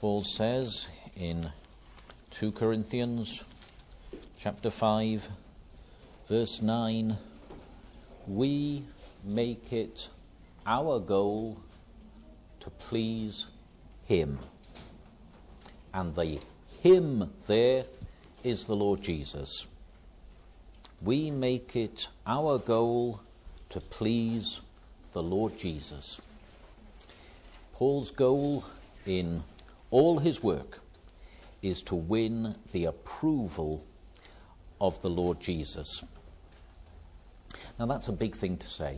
Paul says in 2 Corinthians chapter 5, verse 9, we make it our goal to please him. And the him there is the Lord Jesus. We make it our goal to please the Lord Jesus. Paul's goal in all his work is to win the approval of the Lord Jesus. Now that's a big thing to say.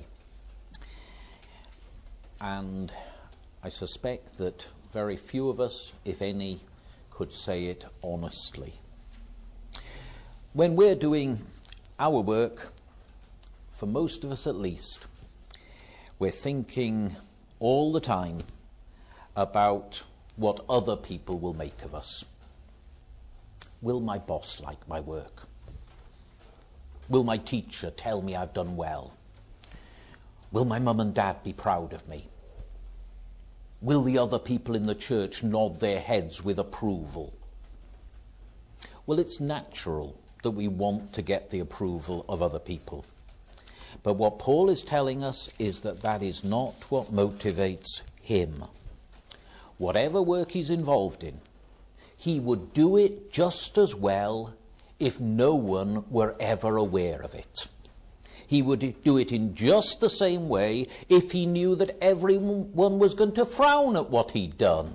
And I suspect that very few of us, if any, could say it honestly. When we're doing our work, for most of us at least, we're thinking all the time about what other people will make of us. Will my boss like my work? Will my teacher tell me I've done well? Will my mum and dad be proud of me? Will the other people in the church nod their heads with approval? Well, it's natural that we want to get the approval of other people. But what Paul is telling us is that is not what motivates him. Whatever work he's involved in, he would do it just as well if no one were ever aware of it. He would do it in just the same way if he knew that everyone was going to frown at what he'd done.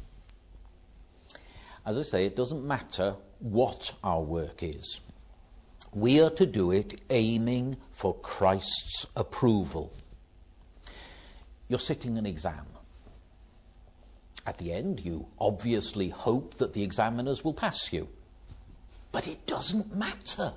As I say, it doesn't matter what our work is. We are to do it aiming for Christ's approval. You're sitting an exam. At the end, you obviously hope that the examiners will pass you. But it doesn't matter.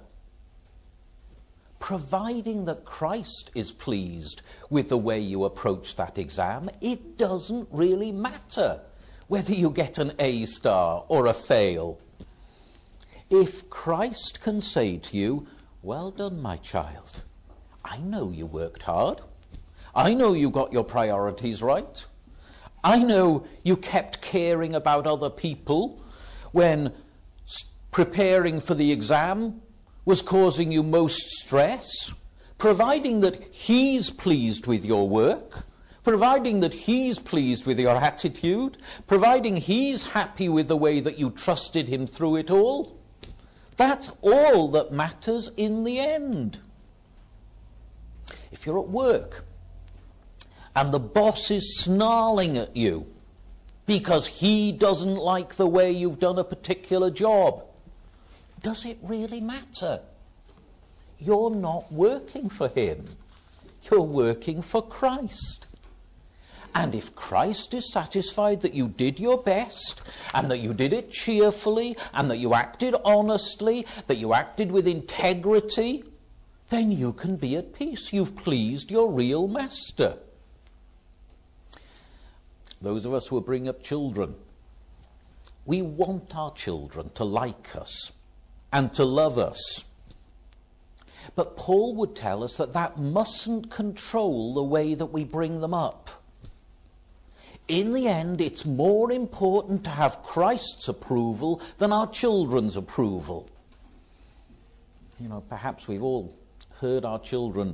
Providing that Christ is pleased with the way you approach that exam, it doesn't really matter whether you get an A star or a fail. If Christ can say to you, well done, my child. I know you worked hard. I know you got your priorities right. I know you kept caring about other people when preparing for the exam was causing you most stress. Providing that he's pleased with your work, providing that he's pleased with your attitude, providing he's happy with the way that you trusted him through it all, that's all that matters in the end. If you're at work and the boss is snarling at you because he doesn't like the way you've done a particular job, does it really matter? You're not working for him. You're working for Christ. And if Christ is satisfied that you did your best, and that you did it cheerfully, and that you acted honestly, that you acted with integrity, then you can be at peace. You've pleased your real master. Those of us who bring up children, we want our children to like us and to love us. But Paul would tell us that mustn't control the way that we bring them up. In the end, it's more important to have Christ's approval than our children's approval. You know, perhaps we've all heard our children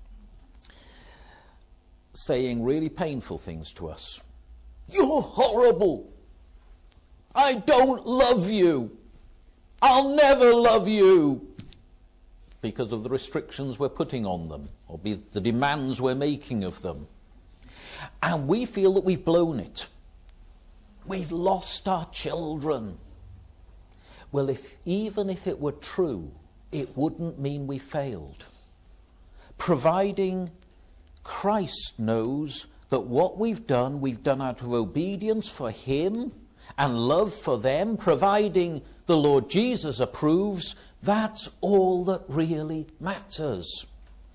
saying really painful things to us. You're horrible. I don't love you. I'll never love you. Because of the restrictions we're putting on them, or the demands we're making of them. And we feel that we've blown it. We've lost our children. Well, even if it were true, it wouldn't mean we failed. Providing Christ knows that what we've done out of obedience for him and love for them, providing the Lord Jesus approves, that's all that really matters.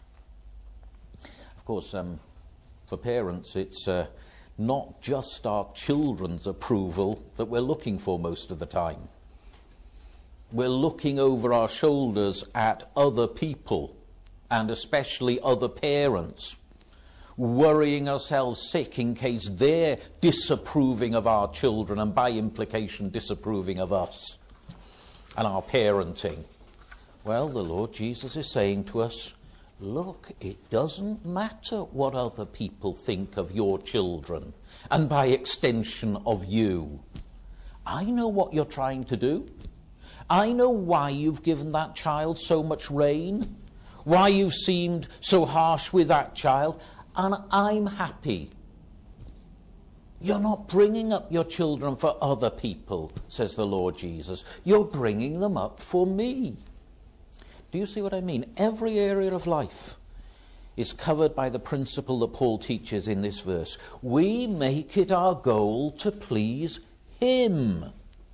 Of course, for parents, it's not just our children's approval that we're looking for most of the time. We're looking over our shoulders at other people, and especially other parents. worrying ourselves sick in case they're disapproving of our children and by implication disapproving of us and our parenting. Well, the Lord Jesus is saying to us, look, it doesn't matter what other people think of your children and by extension of you. I know what you're trying to do. I know why you've given that child so much rain, why you've seemed so harsh with that child, and I'm happy. You're not bringing up your children for other people, says the Lord Jesus. You're bringing them up for me. Do you see what I mean? Every area of life is covered by the principle that Paul teaches in this verse. We make it our goal to please him.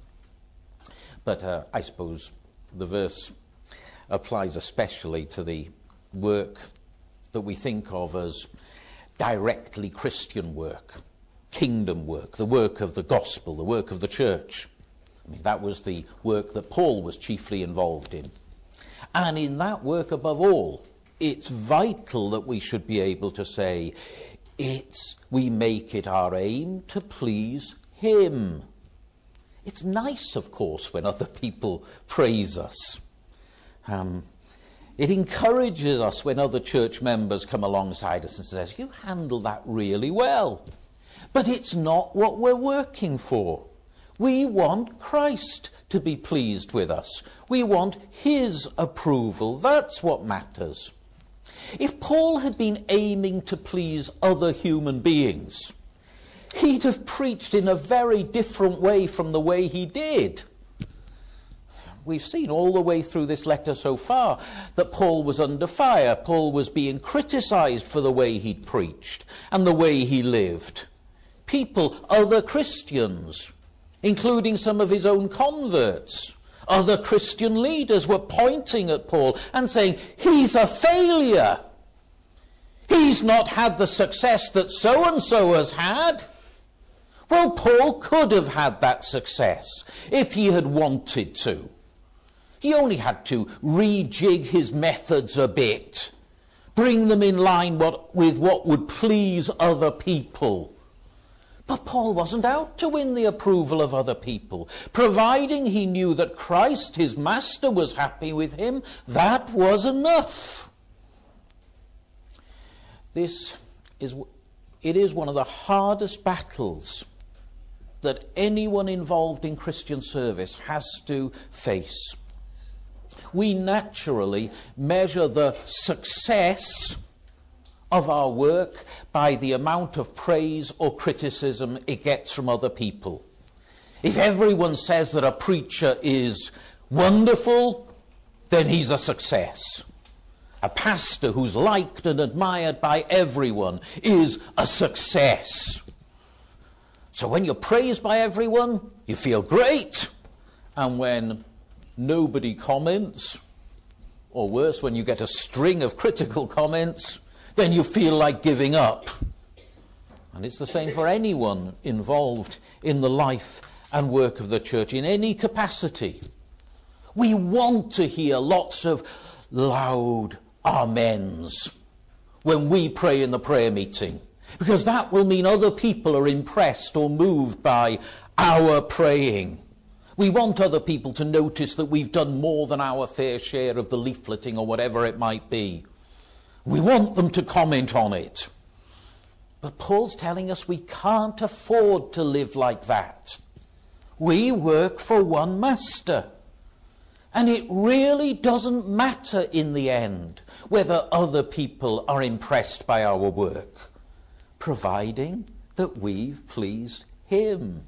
But I suppose the verse applies especially to the work that we think of as directly Christian work, kingdom work, the work of the gospel, the work of the church. I mean, that was the work that Paul was chiefly involved in. And in that work above all, it's vital that we should be able to say, we make it our aim to please him. It's nice, of course, when other people praise us. It encourages us when other church members come alongside us and says, you handle that really well. But it's not what we're working for. We want Christ to be pleased with us. We want his approval. That's what matters. If Paul had been aiming to please other human beings, he'd have preached in a very different way from the way he did. We've seen all the way through this letter so far that Paul was under fire. Paul was being criticized for the way he'd preached and the way he lived. People, other Christians, including some of his own converts, other Christian leaders were pointing at Paul and saying, he's a failure. He's not had the success that so-and-so has had. Well, Paul could have had that success if he had wanted to. He only had to rejig his methods a bit, bring them in line with what would please other people. But Paul wasn't out to win the approval of other people. Providing he knew that Christ, his master, was happy with him, that was enough. It is one of the hardest battles that anyone involved in Christian service has to face. We naturally measure the success of our work by the amount of praise or criticism it gets from other people. If everyone says that a preacher is wonderful, then he's a success. A pastor who's liked and admired by everyone is a success. So when you're praised by everyone, you feel great. And when nobody comments, or worse, when you get a string of critical comments, then you feel like giving up. And it's the same for anyone involved in the life and work of the church in any capacity. We want to hear lots of loud amens when we pray in the prayer meeting, because that will mean other people are impressed or moved by our praying. We want other people to notice that we've done more than our fair share of the leafleting or whatever it might be. We want them to comment on it. But Paul's telling us we can't afford to live like that. We work for one master. And it really doesn't matter in the end whether other people are impressed by our work, providing that we've pleased him.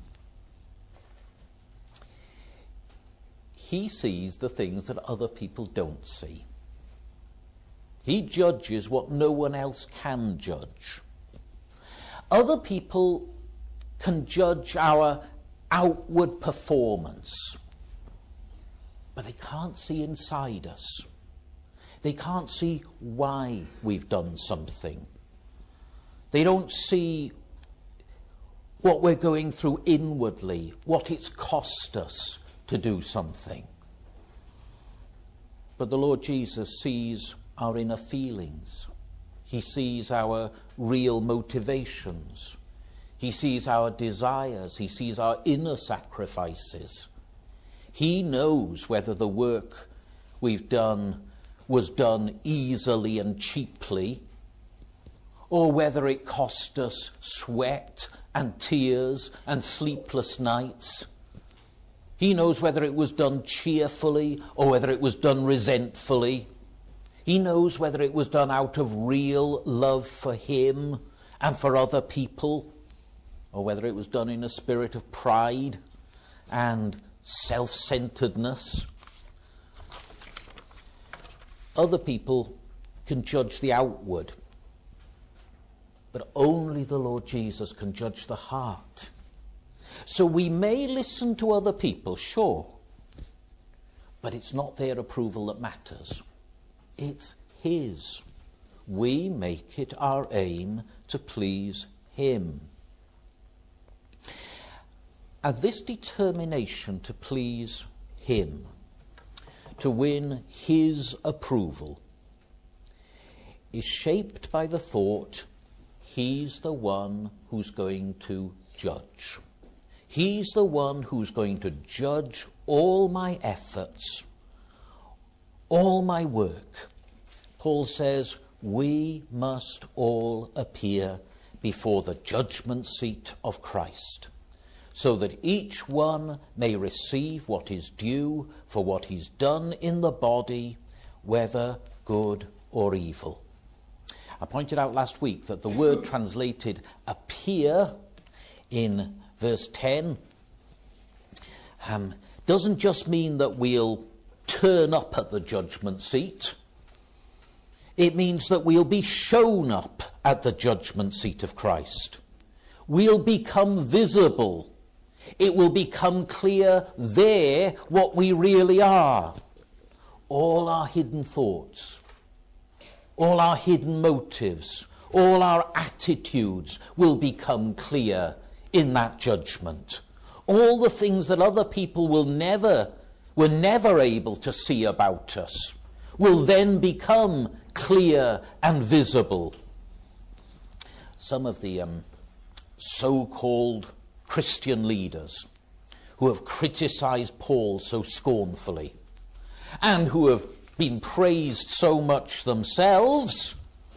He sees the things that other people don't see. He judges what no one else can judge. Other people can judge our outward performance, but they can't see inside us. They can't see why we've done something. They don't see what we're going through inwardly, what it's cost us to do something. But the Lord Jesus sees our inner feelings. He sees our real motivations. He sees our desires. He sees our inner sacrifices. He knows whether the work we've done was done easily and cheaply, or whether it cost us sweat and tears and sleepless nights. He knows whether it was done cheerfully or whether it was done resentfully. He knows whether it was done out of real love for him and for other people, or whether it was done in a spirit of pride and self-centeredness. Other people can judge the outward, but only the Lord Jesus can judge the heart. So we may listen to other people, sure, but it's not their approval that matters. It's his. We make it our aim to please him. And this determination to please him, to win his approval, is shaped by the thought, he's the one who's going to judge. He's the one who's going to judge all my efforts, all my work. Paul says, we must all appear before the judgment seat of Christ, so that each one may receive what is due for what he's done in the body, whether good or evil. I pointed out last week that the word translated appear in verse 10 doesn't just mean that we'll turn up at the judgment seat. It means that we'll be shown up at the judgment seat of Christ. We'll become visible. It will become clear there what we really are. All our hidden thoughts, all our hidden motives, all our attitudes will become clear in that judgment. All the things that other people were never able to see about us will then become clear and visible. Some of the so-called Christian leaders who have criticized Paul so scornfully and who have been praised so much themselves,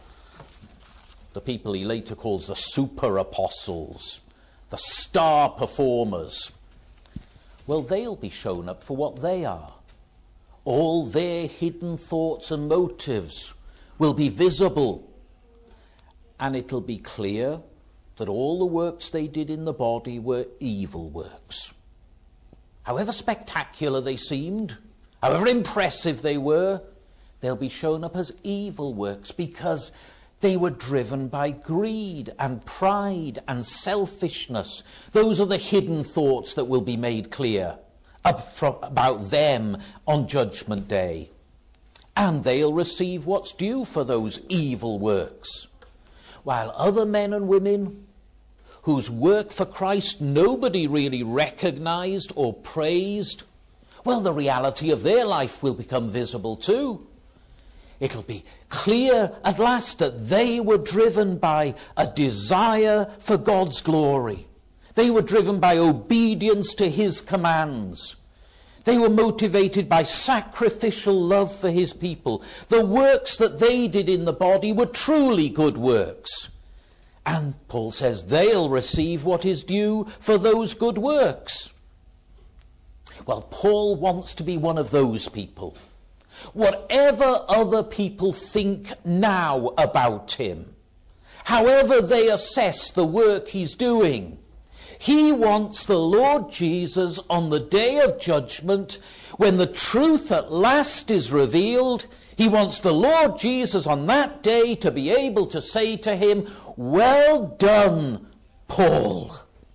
the people he later calls the super apostles, the star performers, well, they'll be shown up for what they are. All their hidden thoughts and motives will be visible, and it'll be clear that all the works they did in the body were evil works. However spectacular they seemed, however impressive they were, they'll be shown up as evil works because they were driven by greed and pride and selfishness. Those are the hidden thoughts that will be made clear about them on Judgment Day. And they'll receive what's due for those evil works. While other men and women whose work for Christ nobody really recognized or praised, well, the reality of their life will become visible too. It'll be clear at last that they were driven by a desire for God's glory. They were driven by obedience to his commands. They were motivated by sacrificial love for his people. The works that they did in the body were truly good works. And Paul says they'll receive what is due for those good works. Well, Paul wants to be one of those people. Whatever other people think now about him, however they assess the work he's doing, he wants the Lord Jesus on the day of judgment, when the truth at last is revealed, he wants the Lord Jesus on that day to be able to say to him, "Well done, Paul."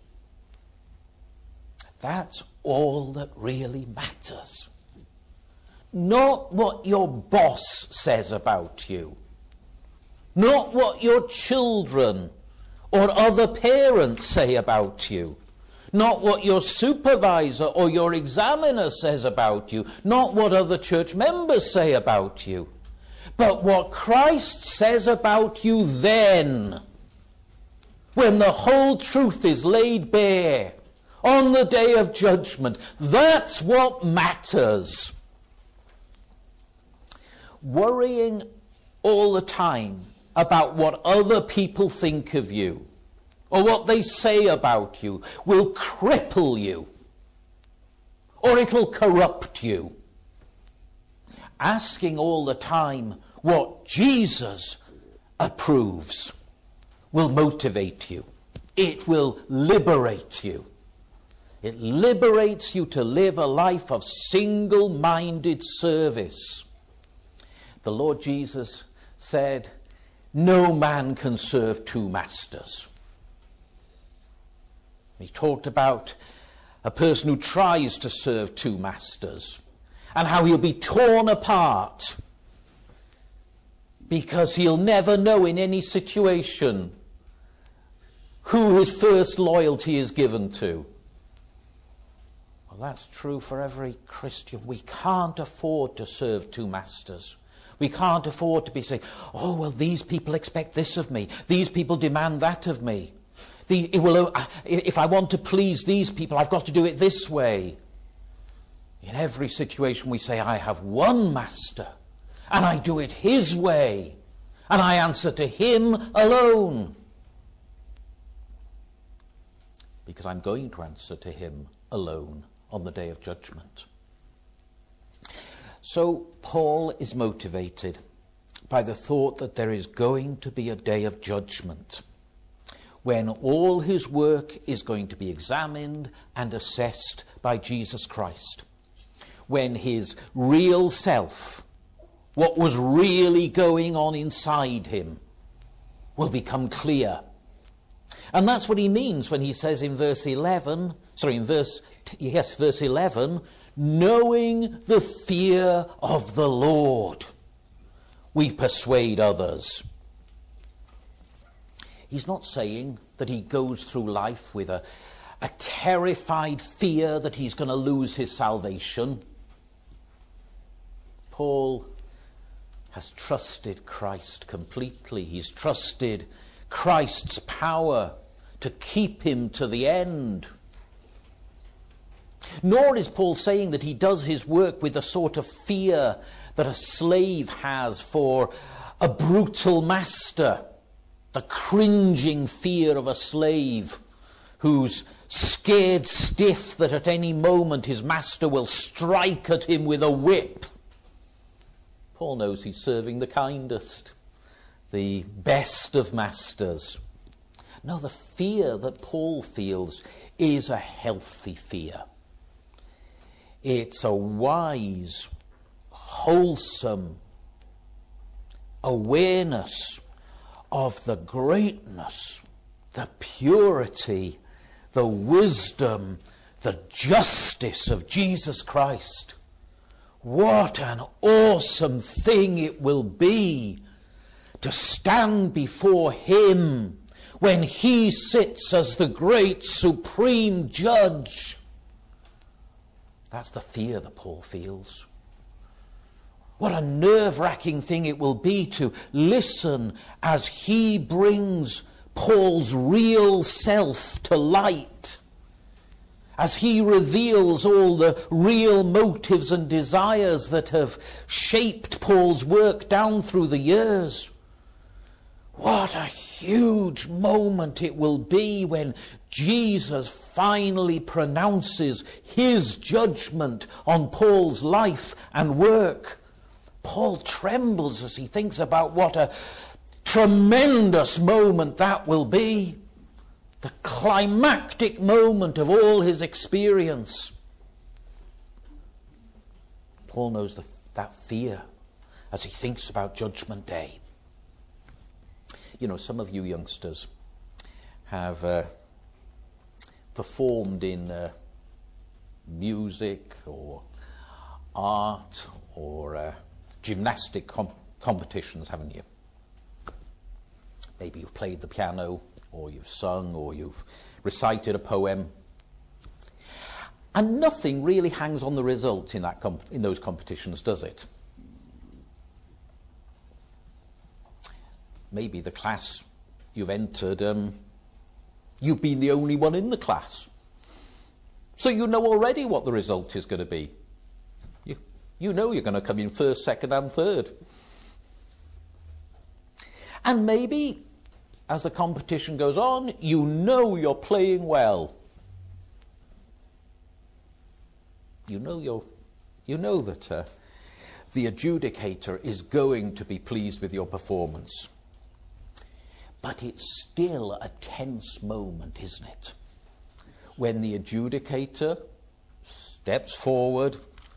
That's all that really matters. Not what your boss says about you. Not what your children or other parents say about you. Not what your supervisor or your examiner says about you. Not what other church members say about you. but what Christ says about you then, when the whole truth is laid bare on the day of judgment. That's what matters. Worrying all the time about what other people think of you or what they say about you will cripple you, or it'll corrupt you. Asking all the time what Jesus approves will motivate you. It will liberate you. It liberates you to live a life of single-minded service. The Lord Jesus said, no man can serve two masters. He talked about a person who tries to serve two masters and how he'll be torn apart because he'll never know in any situation who his first loyalty is given to. Well, that's true for every Christian. We can't afford to serve two masters. We can't afford to be saying, oh, well, these people expect this of me. These people demand that of me. If I want to please these people, I've got to do it this way. In every situation we say, I have one master, and I do it his way, and I answer to him alone. Because I'm going to answer to him alone on the day of judgment. So Paul is motivated by the thought that there is going to be a day of judgment when all his work is going to be examined and assessed by Jesus Christ. When his real self, what was really going on inside him, will become clear. And that's what he means when he says in verse 11, knowing the fear of the Lord, we persuade others. He's not saying that he goes through life with a terrified fear that he's going to lose his salvation. Paul has trusted Christ completely. He's trusted Christ's power to keep him to the end. Nor is Paul saying that he does his work with the sort of fear that a slave has for a brutal master. The cringing fear of a slave who's scared stiff that at any moment his master will strike at him with a whip. Paul knows he's serving the kindest, the best of masters. No, the fear that Paul feels is a healthy fear. It's a wise, wholesome awareness of the greatness, the purity, the wisdom, the justice of Jesus Christ. What an awesome thing it will be to stand before him when he sits as the great supreme judge. That's the fear that Paul feels. What a nerve-wracking thing it will be to listen as he brings Paul's real self to light, as he reveals all the real motives and desires that have shaped Paul's work down through the years. What a huge moment it will be when Jesus finally pronounces his judgment on Paul's life and work. Paul trembles as he thinks about what a tremendous moment that will be. The climactic moment of all his experience. Paul knows that fear as he thinks about Judgment Day. You know, some of you youngsters have performed in music or art or gymnastic competitions, haven't you? Maybe you've played the piano, or you've sung, or you've recited a poem. And nothing really hangs on the result in those competitions, does it? maybe the class you've entered, you've been the only one in the class. So you know already what the result is going to be. You know you're going to come in first, second and third. And maybe, as the competition goes on, you know you're playing well. You know that the adjudicator is going to be pleased with your performance. But it's still a tense moment, isn't it? When the adjudicator steps forward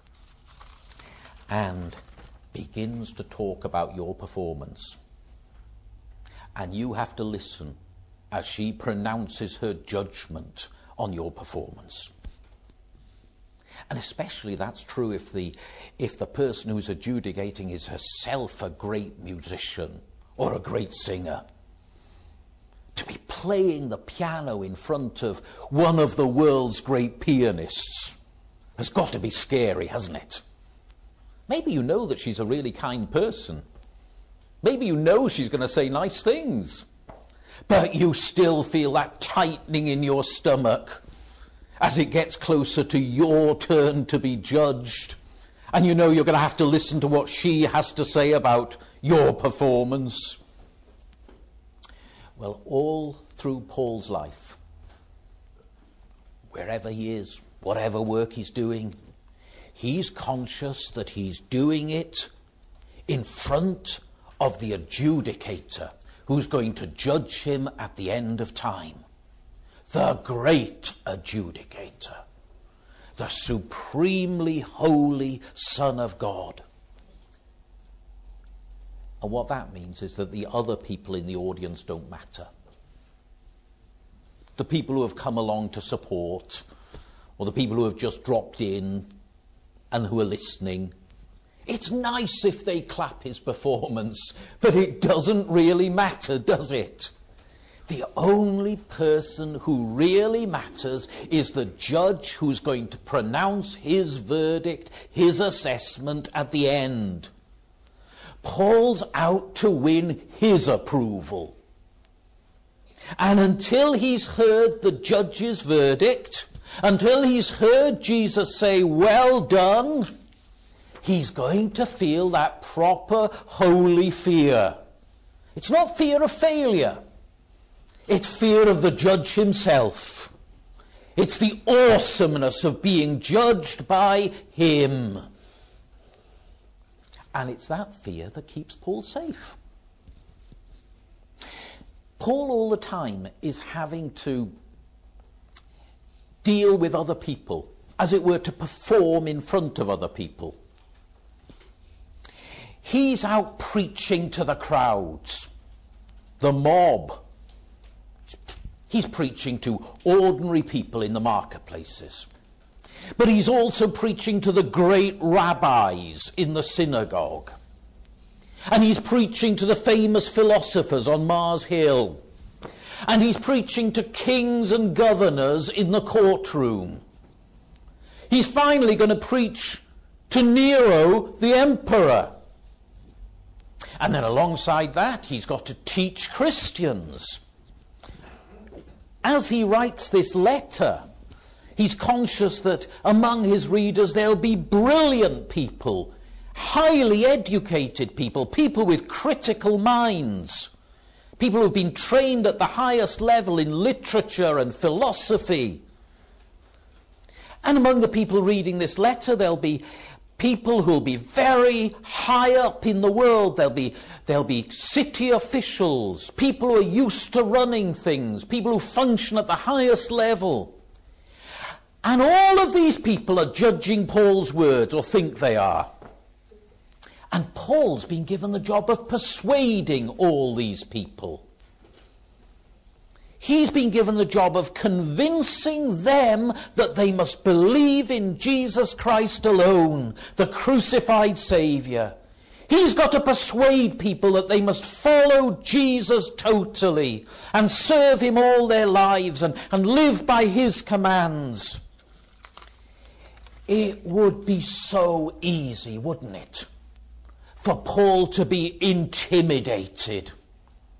and begins to talk about your performance. And you have to listen as she pronounces her judgment on your performance. And especially that's true if the person who's adjudicating is herself a great musician or a great singer. To be playing the piano in front of one of the world's great pianists has got to be scary, hasn't it? Maybe you know that she's a really kind person. Maybe you know she's going to say nice things. But you still feel that tightening in your stomach as it gets closer to your turn to be judged. And you know you're going to have to listen to what she has to say about your performance. Well, all through Paul's life, wherever he is, whatever work he's doing, he's conscious that he's doing it in front of the adjudicator who's going to judge him at the end of time. The great adjudicator, the supremely holy Son of God. And what that means is that the other people in the audience don't matter. The people who have come along to support, or the people who have just dropped in and who are listening, it's nice if they clap his performance, but it doesn't really matter, does it? The only person who really matters is the judge who's going to pronounce his verdict, his assessment at the end. Paul's out to win his approval. And until he's heard the judge's verdict, until he's heard Jesus say, "Well done," he's going to feel that proper holy fear. It's not fear of failure. It's fear of the judge himself. It's the awesomeness of being judged by him. And it's that fear that keeps Paul safe. Paul all the time is having to deal with other people, as it were, to perform in front of other people. He's out preaching to the crowds, the mob. He's preaching to ordinary people in the marketplaces. But he's also preaching to the great rabbis in the synagogue. And he's preaching to the famous philosophers on Mars Hill. And he's preaching to kings and governors in the courtroom. He's finally going to preach to Nero, the emperor. And then alongside that, he's got to teach Christians. As he writes this letter, he's conscious that among his readers there'll be brilliant people, highly educated people, people with critical minds, people who've been trained at the highest level in literature and philosophy. And among the people reading this letter, there'll be people who'll be very high up in the world. There'll be city officials, people who are used to running things, people who function at the highest level. And all of these people are judging Paul's words, or think they are. And Paul's been given the job of persuading all these people. He's been given the job of convincing them that they must believe in Jesus Christ alone, the crucified Saviour. He's got to persuade people that they must follow Jesus totally and serve him all their lives and live by his commands. It would be so easy, wouldn't it, for Paul to be intimidated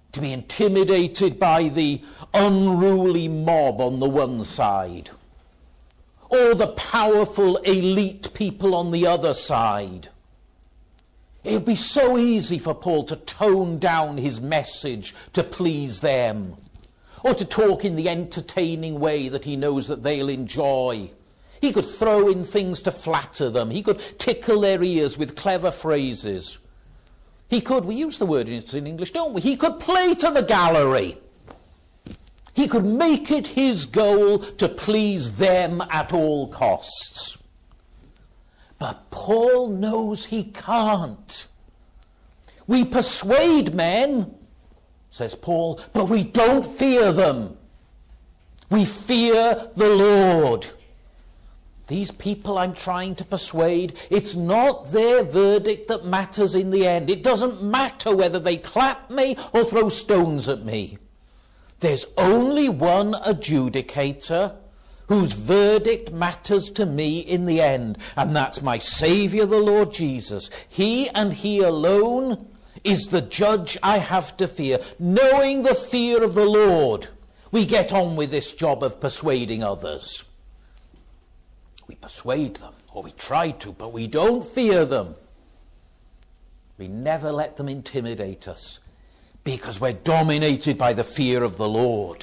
to be intimidated by the unruly mob on the one side, or the powerful elite people on the other side. It would be so easy for Paul to tone down his message to please them, or to talk in the entertaining way that he knows that they'll enjoy. He could throw in things to flatter them. He could tickle their ears with clever phrases. He could, we use the word in English, don't we? He could play to the gallery. He could make it his goal to please them at all costs. But Paul knows he can't. We persuade men, says Paul, but we don't fear them. We fear the Lord. These people I'm trying to persuade, it's not their verdict that matters in the end. It doesn't matter whether they clap me or throw stones at me. There's only one adjudicator whose verdict matters to me in the end, and that's my Saviour, the Lord Jesus. He and He alone is the judge I have to fear. Knowing the fear of the Lord, we get on with this job of persuading others. We persuade them, or we try to, but we don't fear them. We never let them intimidate us, because we're dominated by the fear of the Lord.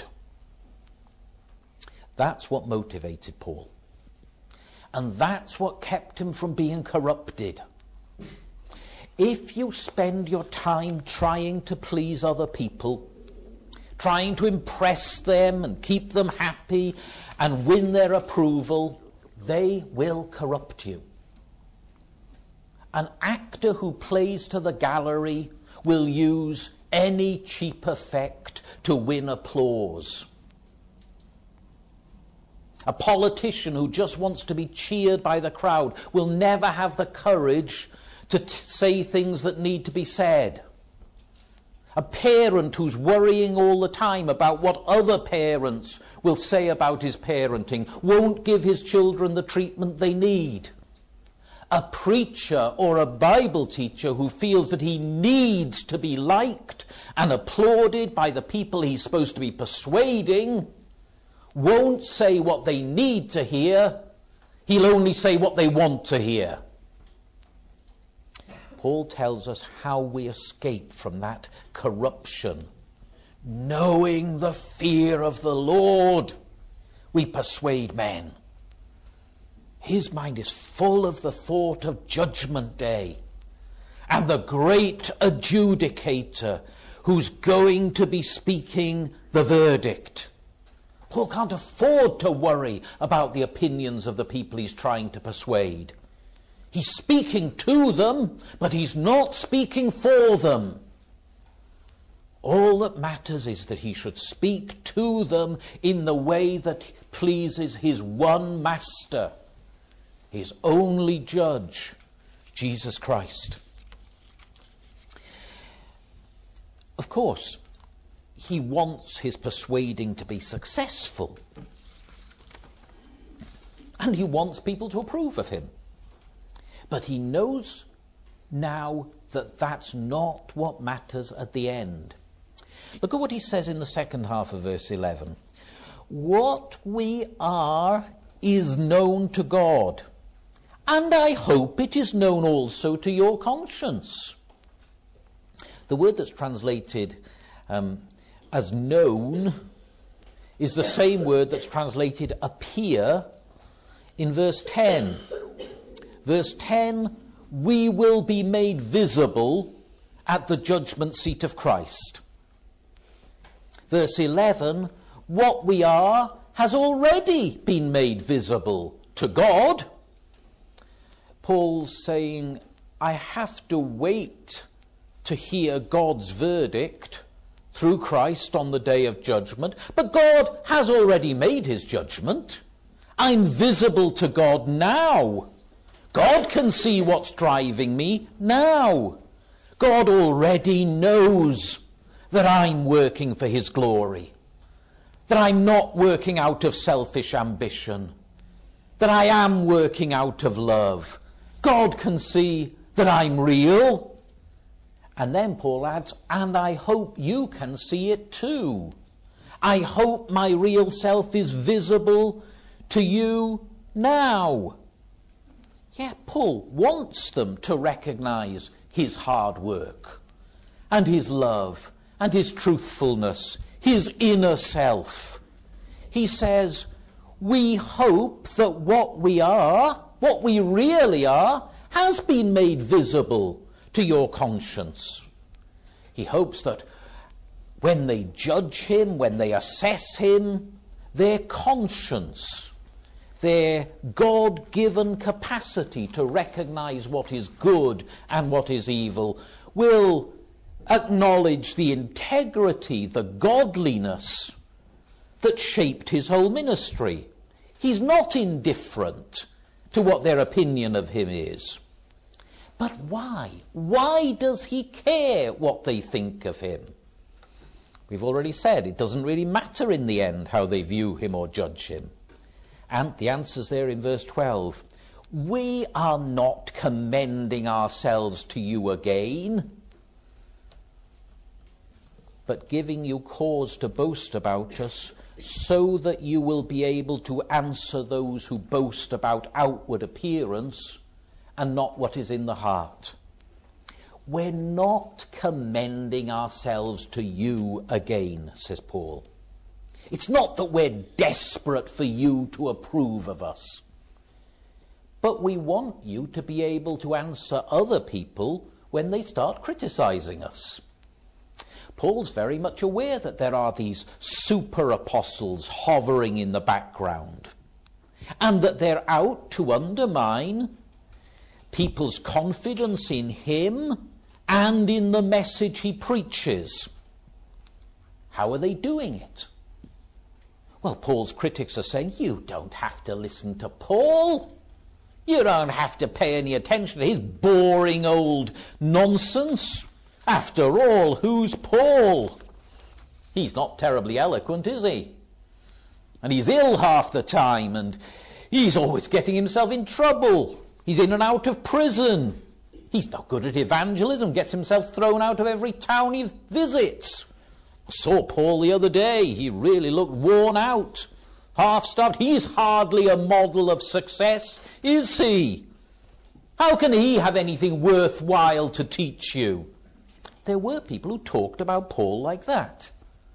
That's what motivated Paul. And that's what kept him from being corrupted. If you spend your time trying to please other people, trying to impress them and keep them happy and win their approval, they will corrupt you. An actor who plays to the gallery will use any cheap effect to win applause. A politician who just wants to be cheered by the crowd will never have the courage to say things that need to be said. A parent who's worrying all the time about what other parents will say about his parenting won't give his children the treatment they need. A preacher or a Bible teacher who feels that he needs to be liked and applauded by the people he's supposed to be persuading won't say what they need to hear. He'll only say what they want to hear. Paul tells us how we escape from that corruption. Knowing the fear of the Lord, we persuade men. His mind is full of the thought of Judgment Day and the great adjudicator who's going to be speaking the verdict. Paul can't afford to worry about the opinions of the people he's trying to persuade. He's speaking to them, but he's not speaking for them. All that matters is that he should speak to them in the way that pleases his one master, his only judge, Jesus Christ. Of course, he wants his persuading to be successful. And he wants people to approve of him. But he knows now that that's not what matters at the end. Look at what he says in the second half of verse 11. What we are is known to God, and I hope it is known also to your conscience. The word that's translated as known is the same word that's translated appear in verse 10. Verse 10, we will be made visible at the judgment seat of Christ. Verse 11, what we are has already been made visible to God. Paul's saying, I have to wait to hear God's verdict through Christ on the day of judgment, but God has already made his judgment. I'm visible to God now. God can see what's driving me now. God already knows that I'm working for his glory, that I'm not working out of selfish ambition, that I am working out of love. God can see that I'm real, And then Paul adds, and I hope you can see it too. I hope my real self is visible to you now. Yeah, Paul wants them to recognize his hard work and his love and his truthfulness, his inner self. He says, we hope that what we are, what we really are, has been made visible to your conscience. He hopes that when they judge him, when they assess him, their conscience, their God-given capacity to recognize what is good and what is evil, will acknowledge the integrity, the godliness that shaped his whole ministry. He's not indifferent to what their opinion of him is. But why? Why does he care what they think of him? We've already said it doesn't really matter in the end how they view him or judge him. And the answer's there in verse 12. We are not commending ourselves to you again, but giving you cause to boast about us, so that you will be able to answer those who boast about outward appearance and not what is in the heart. We're not commending ourselves to you again, says Paul. It's not that we're desperate for you to approve of us, but we want you to be able to answer other people when they start criticizing us. Paul's very much aware that there are these super apostles hovering in the background, and that they're out to undermine people's confidence in him and in the message he preaches. How are they doing it? Well, Paul's critics are saying, you don't have to listen to Paul. You don't have to pay any attention to his boring old nonsense. After all, who's Paul? He's not terribly eloquent, is he? And he's ill half the time, and he's always getting himself in trouble. He's in and out of prison. He's not good at evangelism, gets himself thrown out of every town he visits. I saw Paul the other day. He really looked worn out, half-starved. He's hardly a model of success, is he? How can he have anything worthwhile to teach you? There were people who talked about Paul like that.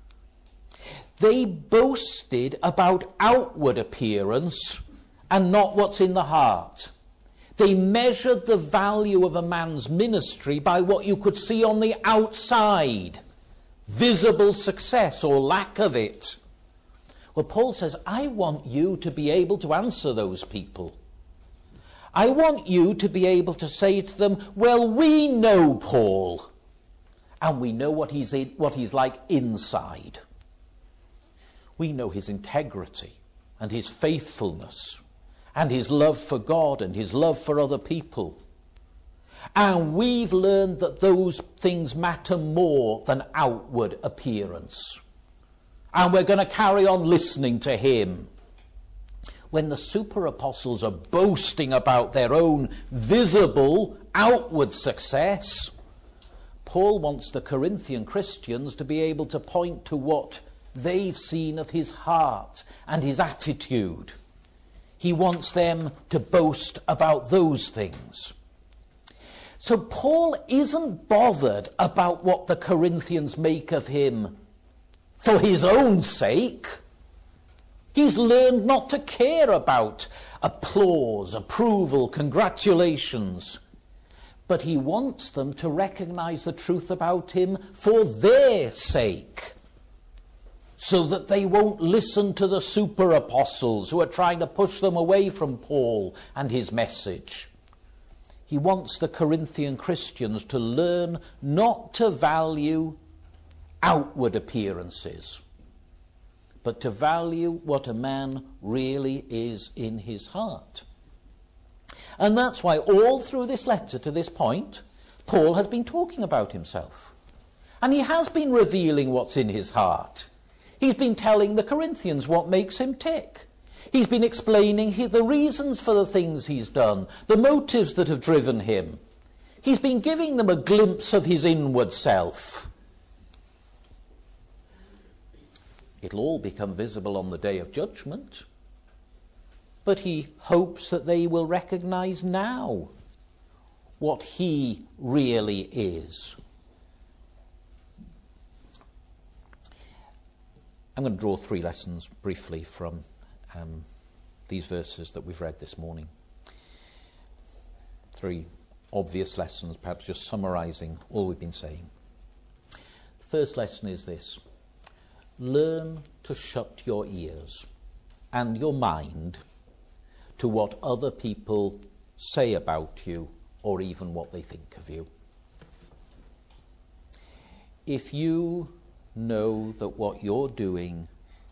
They boasted about outward appearance and not what's in the heart. They measured the value of a man's ministry by what you could see on the outside, visible success or lack of it. Well, Paul says, I want you to be able to answer those people. I want you to be able to say to them, well, we know Paul, and we know what he's like inside. We know his integrity and his faithfulness and his love for God and his love for other people. And we've learned that those things matter more than outward appearance. And we're going to carry on listening to him. When the super apostles are boasting about their own visible outward success, Paul wants the Corinthian Christians to be able to point to what they've seen of his heart and his attitude. He wants them to boast about those things. So Paul isn't bothered about what the Corinthians make of him for his own sake. He's learned not to care about applause, approval, congratulations. But he wants them to recognize the truth about him for their sake, so that they won't listen to the super apostles who are trying to push them away from Paul and his message. He wants the Corinthian Christians to learn not to value outward appearances, but to value what a man really is in his heart. And that's why all through this letter to this point, Paul has been talking about himself. And he has been revealing what's in his heart. He's been telling the Corinthians what makes him tick. He's been explaining the reasons for the things he's done, the motives that have driven him. He's been giving them a glimpse of his inward self. It'll all become visible on the day of judgment. But he hopes that they will recognize now what he really is. I'm going to draw 3 lessons briefly from these verses that we've read this morning. 3 obvious lessons, perhaps just summarizing all we've been saying. The first lesson is this: learn to shut your ears and your mind to what other people say about you or even what they think of you. If you know that what you're doing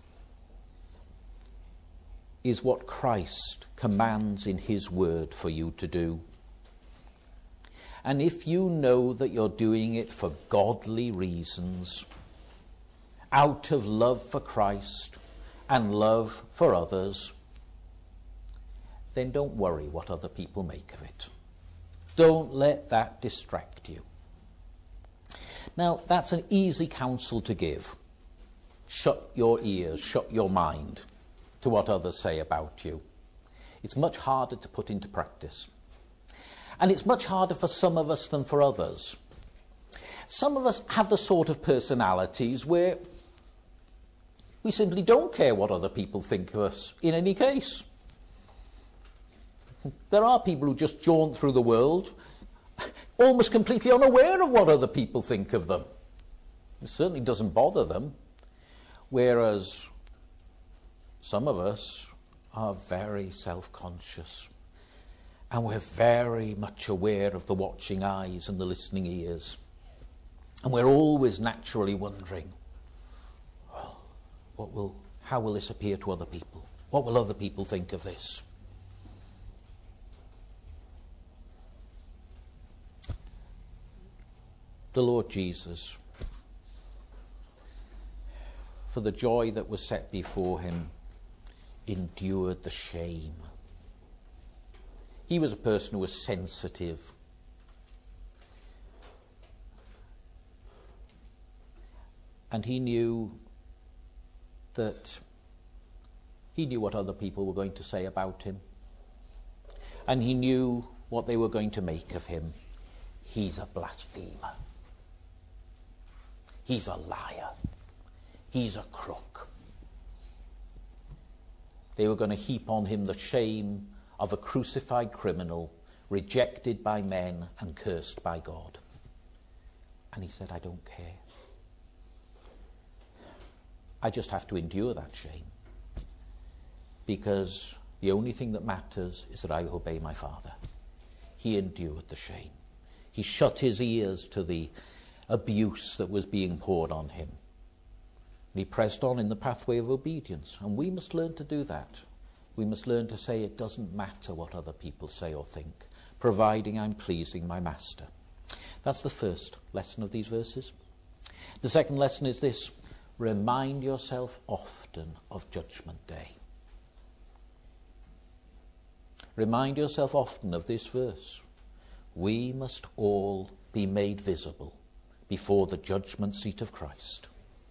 is what Christ commands in his word for you to do, and if you know that you're doing it for godly reasons, out of love for Christ and love for others, then don't worry what other people make of it. Don't let that distract you. Now, that's an easy counsel to give. Shut your ears, shut your mind to what others say about you. It's much harder to put into practice. And it's much harder for some of us than for others. Some of us have the sort of personalities where we simply don't care what other people think of us in any case. There are people who just jaunt through the world almost completely unaware of what other people think of them. It certainly doesn't bother them. Whereas some of us are very self-conscious. And we're very much aware of the watching eyes and the listening ears. And we're always naturally wondering, well, how will this appear to other people? What will other people think of this? The Lord Jesus, for the joy that was set before him, endured the shame. He was a person who was sensitive. And he knew what other people were going to say about him. And he knew what they were going to make of him. He's a blasphemer. He's a liar. He's a crook. They were going to heap on him the shame of a crucified criminal, rejected by men and cursed by God. And he said, I don't care. I just have to endure that shame. Because the only thing that matters is that I obey my Father. He endured the shame. He shut his ears to the abuse that was being poured on him. And he pressed on in the pathway of obedience. And we must learn to do that. We must learn to say it doesn't matter what other people say or think, providing I'm pleasing my Master. That's the first lesson of these verses. The second lesson is this: remind yourself often of Judgment Day. Remind yourself often of this verse. We must all be made visible before the judgment seat of Christ.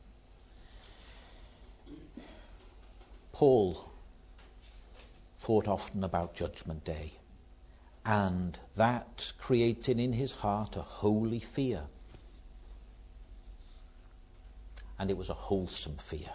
Paul thought often about Judgment Day, and that created in his heart a holy fear. And it was a wholesome fear.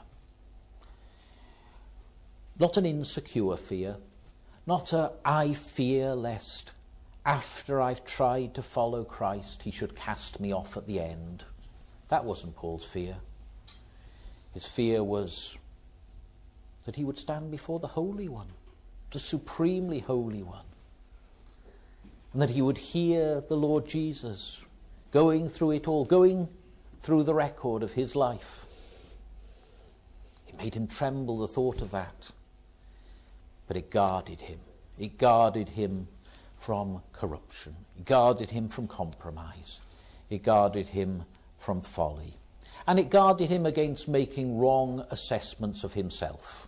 Not an insecure fear, not a I fear lest after I've tried to follow Christ, he should cast me off at the end. That wasn't Paul's fear. His fear was that he would stand before the Holy One, the supremely Holy One, and that he would hear the Lord Jesus going through it all, going through the record of his life. It made him tremble, the thought of that. But it guarded him. It guarded him from corruption. It guarded him from compromise. It guarded him from folly. And it guarded him against making wrong assessments of himself.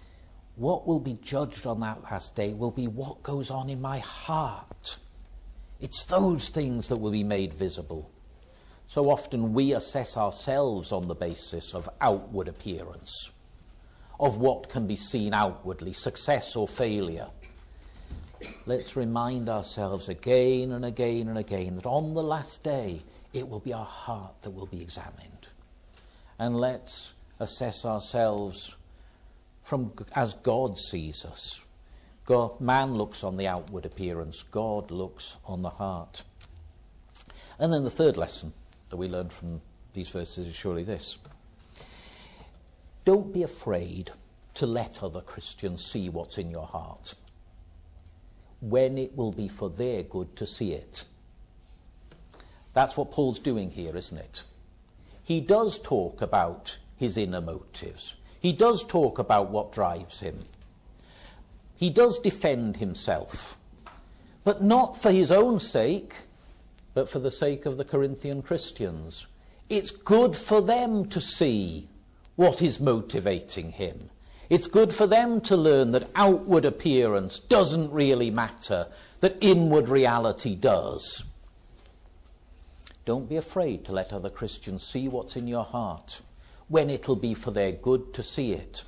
What will be judged on that last day will be what goes on in my heart. It's those things that will be made visible. So often we assess ourselves on the basis of outward appearance, of what can be seen outwardly, success or failure. Let's remind ourselves again and again and again that on the last day it will be our heart that will be examined. And let's assess ourselves as God sees us. Man looks on the outward appearance, God looks on the heart. And then the third lesson that we learn from these verses is surely this. Don't be afraid to let other Christians see what's in your heart, when it will be for their good to see it. That's what Paul's doing here, isn't it? He does talk about his inner motives. He does talk about what drives him. He does defend himself, but not for his own sake, but for the sake of the Corinthian Christians. It's good for them to see what is motivating him. It's good for them to learn that outward appearance doesn't really matter, that inward reality does. Don't be afraid to let other Christians see what's in your heart, when it'll be for their good to see it.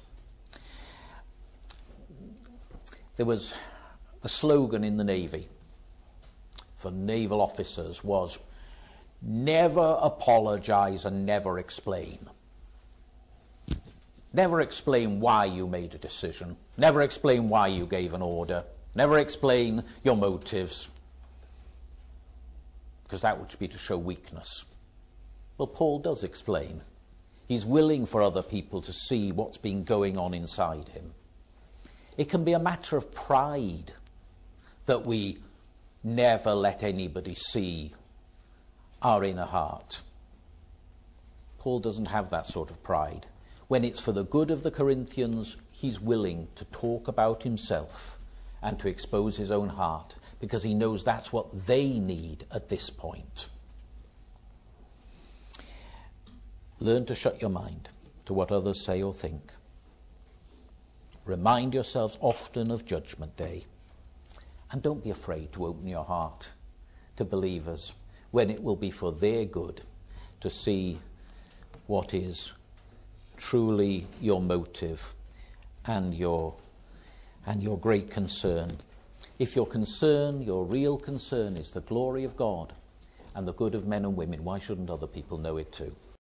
There was the slogan in the Navy for naval officers was, never apologize and never explain. Never explain why you made a decision. Never explain why you gave an order. Never explain your motives, because that would be to show weakness. Well, Paul does explain. He's willing for other people to see what's been going on inside him. It can be a matter of pride that we never let anybody see our inner heart. Paul doesn't have that sort of pride. When it's for the good of the Corinthians, he's willing to talk about himself and to expose his own heart, because he knows that's what they need at this point. Learn to shut your mind to what others say or think. Remind yourselves often of Judgment Day. And don't be afraid to open your heart to believers when it will be for their good to see what is truly your motive and your great concern. If your concern, your real concern, is the glory of God and the good of men and women, why shouldn't other people know it too?